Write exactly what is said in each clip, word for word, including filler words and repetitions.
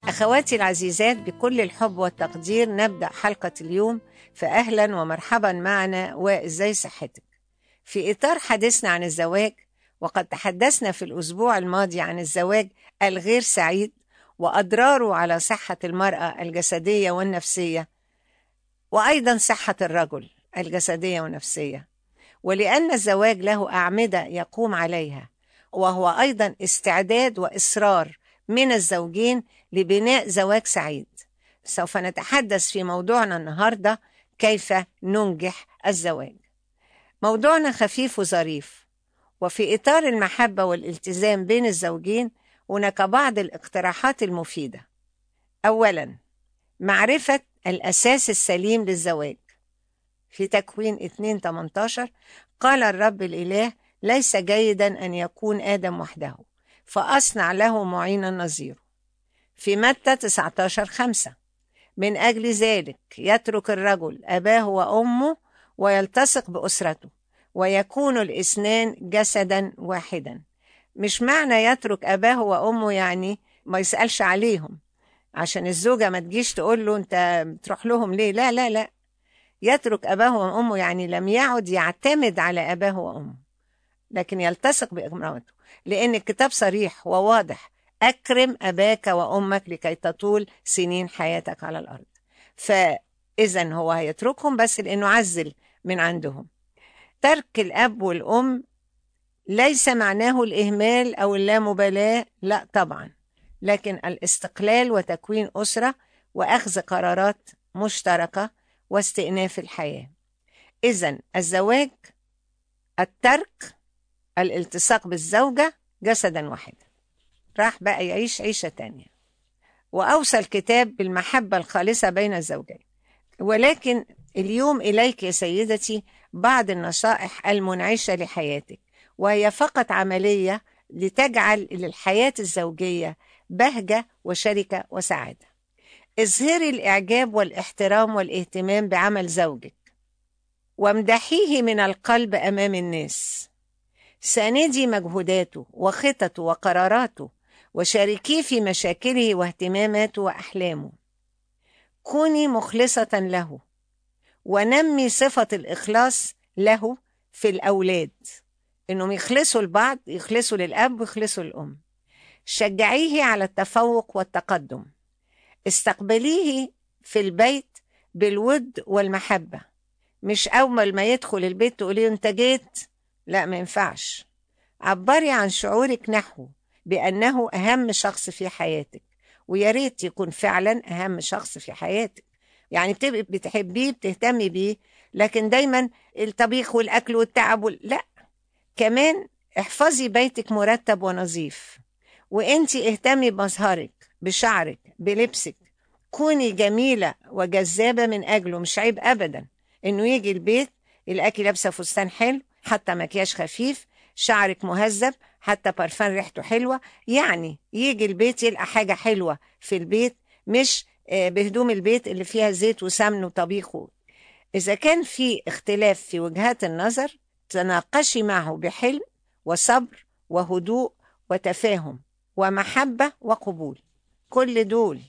أخواتي العزيزات، بكل الحب والتقدير نبدأ حلقة اليوم. فأهلا ومرحبا معنا، وإزاي صحتك؟ في إطار حديثنا عن الزواج، وقد تحدثنا في الأسبوع الماضي عن الزواج الغير سعيد وأضراره على صحة المرأة الجسدية والنفسية، وأيضا صحة الرجل الجسدية والنفسية. ولأن الزواج له أعمدة يقوم عليها، وهو أيضا استعداد وإصرار من الزوجين لبناء زواج سعيد، سوف نتحدث في موضوعنا النهاردة كيف ننجح الزواج. موضوعنا خفيف وظريف، وفي إطار المحبة والالتزام بين الزوجين هناك بعض الاقتراحات المفيدة. أولا، معرفة الأساس السليم للزواج. في تكوين اثنين ثمانية عشر قال الرب الإله: ليس جيدا أن يكون آدم وحده، فأصنع له معينا نظيره. في متى تسعة عشر خمسة: من أجل ذلك يترك الرجل أباه وأمه ويلتصق بأسرته ويكون الاثنان جسدا واحدا. مش معنى يترك أباه وأمه يعني ما يسألش عليهم، عشان الزوجة ما تجيش تقول له أنت بتروح لهم ليه. لا لا لا، يترك أباه وأمه يعني لم يعد يعتمد على أباه وأمه، لكن يلتصق بأمراته، لأن الكتاب صريح وواضح: أكرم أباك وأمك لكي تطول سنين حياتك على الأرض. فإذا هو هيتركهم بس لأنه عزل من عندهم. ترك الأب والأم ليس معناه الإهمال أو اللامبالاة، لا طبعا، لكن الاستقلال وتكوين أسرة وأخذ قرارات مشتركة واستئناف الحياة. إذن الزواج الترك، الالتصاق بالزوجة، جسدا واحدا، راح بقى يعيش عيشة تانية. وأوصى الكتاب بالمحبة الخالصة بين الزوجين. ولكن اليوم إليك يا سيدتي بعض النصائح المنعشة لحياتك، وهي فقط عملية لتجعل للحياة الزوجية بهجة وشركة وسعادة. اظهري الإعجاب والاحترام والاهتمام بعمل زوجك، وامدحيه من القلب أمام الناس. ساندي مجهوداته وخططه وقراراته، وشاركيه في مشاكله واهتماماته وأحلامه. كوني مخلصة له، ونمي صفة الإخلاص له في الأولاد، إنهم يخلصوا لبعض، يخلصوا للأب ويخلصوا للأم. شجعيه على التفوق والتقدم. استقبليه في البيت بالود والمحبة، مش أول ما يدخل البيت تقوليه أنت جيت، لا، ما ينفعش. عبري عن شعورك نحوه بأنه أهم شخص في حياتك، ويا ريت يكون فعلا أهم شخص في حياتك. يعني بتبقي بتحبيه بتهتمي بيه، لكن دايما الطبيخ والأكل والتعب وال... لا، كمان احفظي بيتك مرتب ونظيف، وانتي اهتمي بمظهرك، بشعرك، بلبسك. كوني جميلة وجذابة من أجله. مش عيب أبدا إنه يجي البيت يلاقيكي لابسة فستان حلو، حتى مكياج خفيف، شعرك مهذب، حتى برفان ريحته حلوة. يعني يجي البيت يلقى حاجة حلوة في البيت، مش بهدوم البيت اللي فيها زيت وسمن وطبيخ. إذا كان في اختلاف في وجهات النظر، تناقشي معه بحلم وصبر وهدوء وتفاهم ومحبة وقبول. كل دول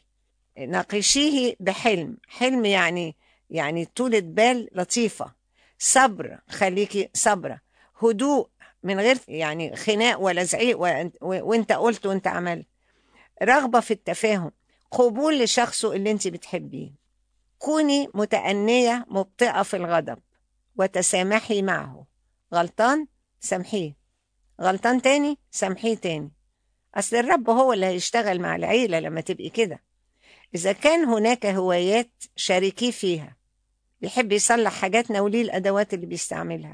ناقشيه بحلم. حلم يعني يعني طولة بال لطيفة. صبر، خليكي صبرة. هدوء من غير يعني خناق ولا زعيق وانت قلت وانت عملت. رغبة في التفاهم. قبول لشخصه اللي انت بتحبيه. كوني متأنية مبطئة في الغضب، وتسامحي معه. غلطان سامحيه، غلطان تاني سامحيه تاني. أصل الرب هو اللي هيشتغل مع العيلة لما تبقي كده. إذا كان هناك هوايات شاركيه فيها. بيحب يصلح حاجات، ناوليه الأدوات اللي بيستعملها.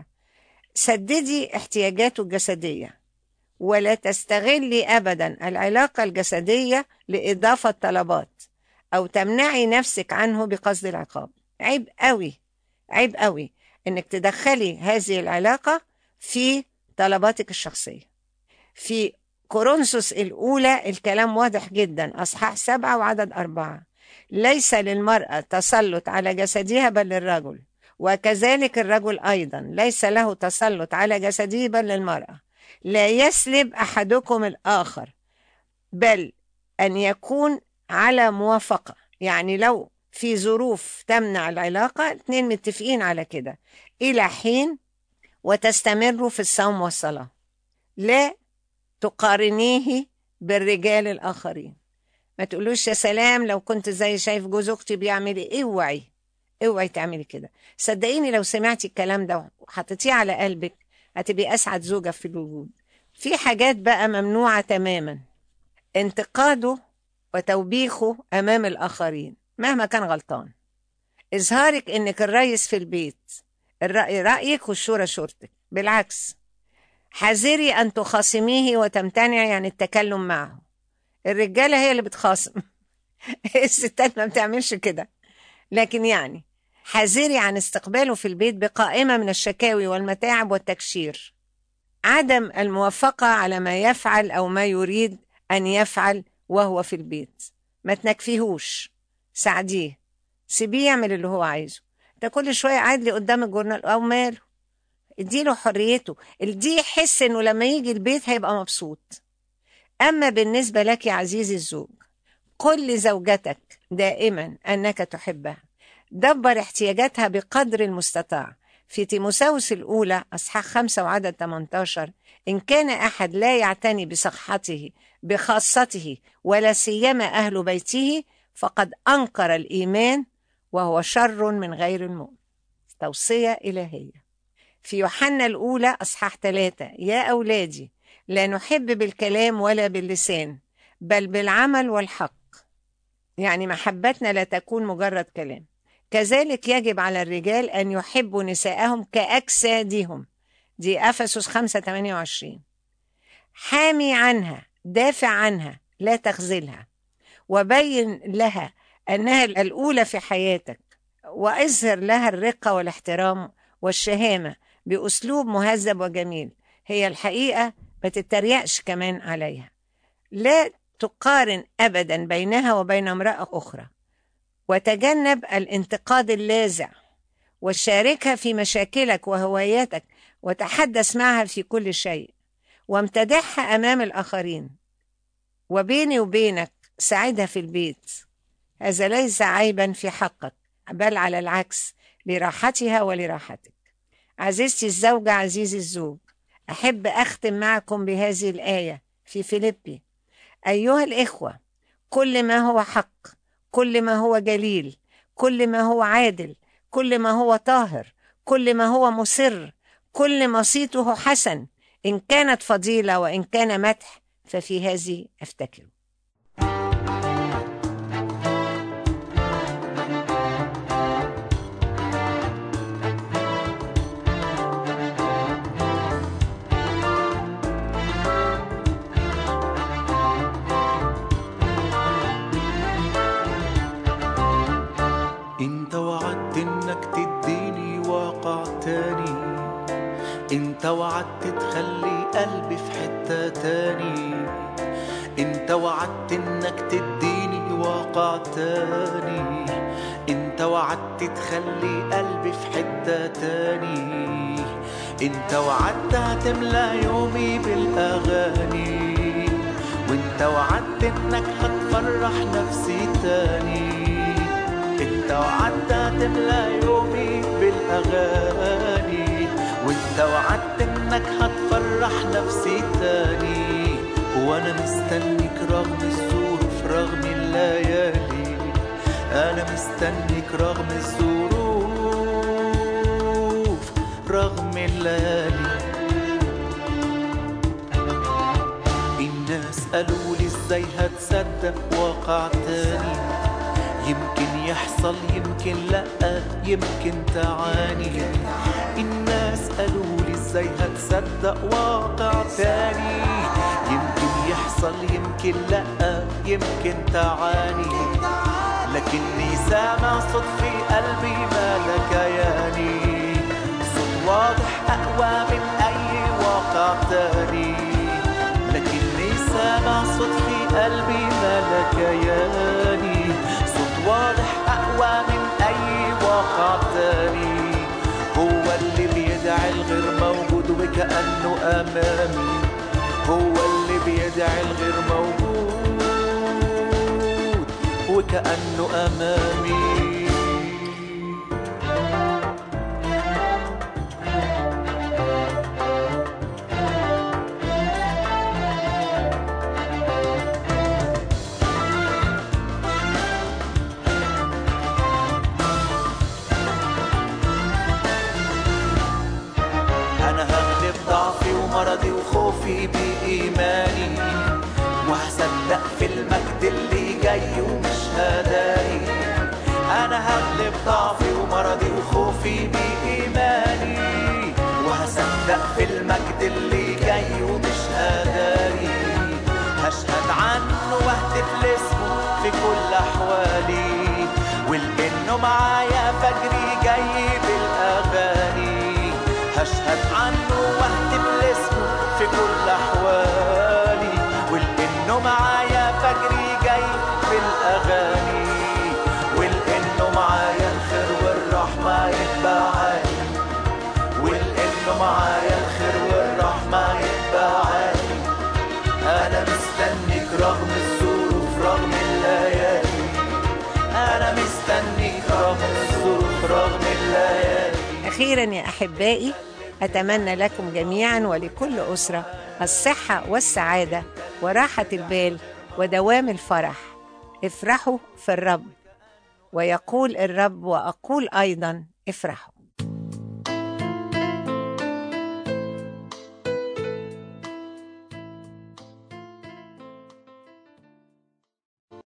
سددي احتياجاته الجسدية، ولا تستغلي أبدا العلاقة الجسدية لإضافة طلبات أو تمنعي نفسك عنه بقصد العقاب. عيب قوي، عيب قوي إنك تدخلي هذه العلاقة في طلباتك الشخصية. في كورنثوس الأولى الكلام واضح جدا، أصحاح سبعة وعدد أربعة: ليس للمرأة تسلط على جسدها بل للرجل، وكذلك الرجل أيضا ليس له تسلط على جسده بل للمرأة. لا يسلب أحدكم الآخر، بل أن يكون على موافقة، يعني لو في ظروف تمنع العلاقة اتنين متفقين على كده إلى حين، وتستمروا في الصوم والصلاة، لا تقارنيه بالرجال الآخرين. ما تقولوش يا سلام لو كنت زي شايف جوز أختي بيعمل إيه. اوعي اوعي تعملي كده. صدقيني لو سمعتي الكلام ده وحطيتيه على قلبك هتبقي أسعد زوجة في الوجود. في حاجات بقى ممنوعة تماما، انتقاده وتوبيخه أمام الآخرين مهما كان غلطان، إظهارك إنك الرئيس في البيت، الرأي رأيك والشورى شورتك. بالعكس، حذري أن تخاصميه وتمتنعي عن التكلم معه. الرجالة هي اللي بتخاصم الستات ما بتعملش كده. لكن يعني حذري عن استقباله في البيت بقائمة من الشكاوي والمتاعب والتكشير، عدم الموافقة على ما يفعل أو ما يريد أن يفعل وهو في البيت. ما تنكفيهوش، ساعديه، سيبيه يعمل اللي هو عايزه. ده كل شوية قاعد لي قدام الجورنال أو ماله، اديله حريته، دي يحس إنه لما يجي البيت هيبقى مبسوط. أما بالنسبة لك يا عزيزي الزوج، قل لزوجتك دائما أنك تحبها، دبر احتياجاتها بقدر المستطاع. في تيموثاوس الأولى أصحاح خمسة وعدد ثمانية عشر: إن كان أحد لا يعتني بصحته بخاصته ولا سيما أهل بيته فقد أنكر الإيمان وهو شر من غير المؤمن. توصية إلهية. في يوحنا الأولى أصحاح ثلاثة: يا أولادي لا نحب بالكلام ولا باللسان بل بالعمل والحق. يعني محبتنا لا تكون مجرد كلام. كذلك يجب على الرجال أن يحبوا نساءهم كأجسادهم. دي أفسس خمسة ثمانية وعشرين. حامي عنها، دافع عنها، لا تخذلها، وبين لها أنها الأولى في حياتك، وأظهر لها الرقة والاحترام والشهامة بأسلوب مهذب وجميل. هي الحقيقة ما تتريقش كمان عليها. لا تقارن أبدا بينها وبين امرأة أخرى، وتجنب الانتقاد اللاذع، وشاركها في مشاكلك وهواياتك، وتحدث معها في كل شيء، وامتدحها أمام الآخرين. وبيني وبينك ساعدها في البيت، هذا ليس عيبا في حقك بل على العكس لراحتها ولراحتك. عزيزتي الزوجة، عزيزي الزوج، أحب أختم معكم بهذه الآية في فيليبي: أيها الإخوة، كل ما هو حق، كل ما هو جليل، كل ما هو عادل، كل ما هو طاهر، كل ما هو مسر، كل ما صيته حسن، إن كانت فضيلة وإن كان مدح ففي هذه أفتكر. انت وعدت انك تديني واقع تاني، انت وعدت تخلي قلبي في حتة تاني، انت وعدت انك تديني واقع تاني، انت وعدت تخلي قلبي في حتة تاني، انت وعدت هتملى يومي بالاغاني، وانت وعدت انك هتفرح نفسي تاني، انت وعدت هتملى يومي بالاغاني، وانت وعدت انك هتفرح نفسي تاني، وانا مستنيك رغم الظروف رغم الليالي، انا مستنيك رغم الظروف رغم الليالي. الناس قالوا لي ازاي هتصدق واقع تاني، يمكن يحصل يمكن لأ يمكن تعاني. الناس قالوا لي ازاي هتصدق واقع تاني، يمكن يحصل يمكن لأ يمكن تعاني، لكني سامع صوت في قلبي مالك ياني، صوت واضح أقوى من أي واقع تاني، لكني سامع صوت في قلبي مالك ياني، واضح أقوى من أي واقع تاني، هو اللي بيدعي الغير موجود وكأنه أمامي، هو اللي بيدعي الغير موجود وكأنه أمامي. أنا هغلب ضعفي ومرضي وخوفي بإيماني، وهصدق في المجد اللي جاي ومش هداري. أنا هغلب ضعفي ومرضي وخوفي بإيماني، وهصدق في المجد اللي جاي ومش هداري. هشهد عنه واهتف لاسمه في كل أحوالي، ولأنه معايا فجري جاي بالأغاني. هشهد عنه واهتف لاسمه في كل أحوالي، ولأنه معايا فجري جاي بالأغاني. ولأنه معايا الخير والرحمة يتبعاني، ولأنه معايا الخير والرحمة يتبعاني. أنا مستنيك رغم الظروف رغم الليالي، أنا مستنيك رغم الظروف رغم الليالي. أخيرا يا أحبائي، أتمنى لكم جميعا ولكل أسرة الصحة والسعادة وراحة البال ودوام الفرح. افرحوا في الرب، ويقول الرب وأقول أيضا افرحوا.